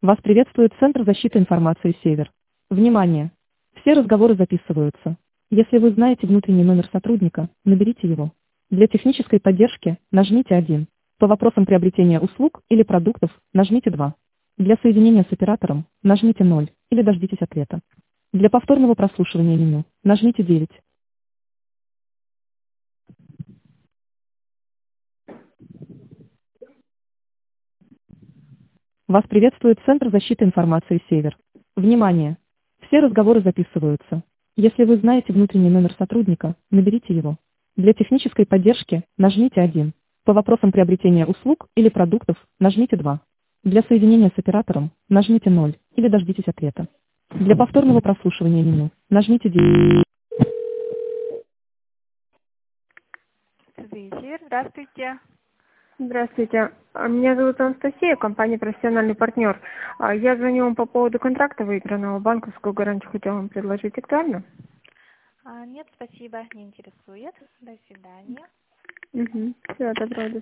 Вас приветствует Центр защиты информации «Север». Внимание! Все разговоры записываются. Если вы знаете внутренний номер сотрудника, наберите его. Для технической поддержки нажмите 1. По вопросам приобретения услуг или продуктов нажмите 2. Для соединения с оператором нажмите 0 или дождитесь ответа. Для повторного прослушивания меню нажмите 9. Вас приветствует Центр защиты информации «Север». Внимание! Все разговоры записываются. Если вы знаете внутренний номер сотрудника, наберите его. Для технической поддержки нажмите 1. По вопросам приобретения услуг или продуктов нажмите 2. Для соединения с оператором нажмите 0 или дождитесь ответа. Для повторного прослушивания меню нажмите 9. Север, здравствуйте. Здравствуйте. Меня зовут Анастасия, компания «Профессиональный партнер». Я звоню вам по поводу контракта выигранного, банковскую гарантию хотела вам предложить. Актуально? Нет, спасибо, не интересует. До свидания. Угу. Всего доброго.